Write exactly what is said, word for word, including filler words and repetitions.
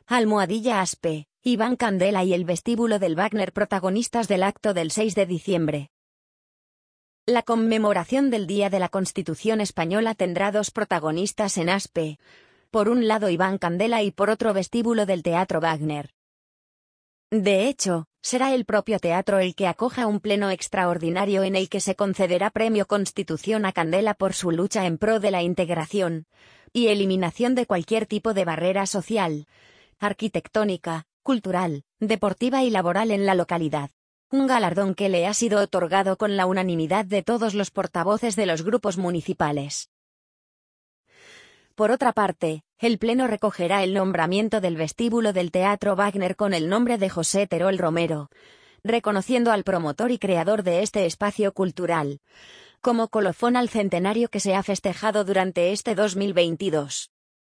Almohadilla Aspe, Iván Candela y el vestíbulo del Wagner protagonistas del acto del seis de diciembre. La conmemoración del Día de la Constitución Española tendrá dos protagonistas en Aspe. Por un lado Iván Candela y por otro vestíbulo del Teatro Wagner. De hecho, será el propio teatro el que acoja un pleno extraordinario en el que se concederá Premio Constitución a Candela por su lucha en pro de la integración y eliminación de cualquier tipo de barrera social, arquitectónica, cultural, deportiva y laboral en la localidad. Un galardón que le ha sido otorgado con la unanimidad de todos los portavoces de los grupos municipales. Por otra parte, el Pleno recogerá el nombramiento del vestíbulo del Teatro Wagner con el nombre de José Terol Romero, reconociendo al promotor y creador de este espacio cultural, como colofón al centenario que se ha festejado durante este dos mil veintidós.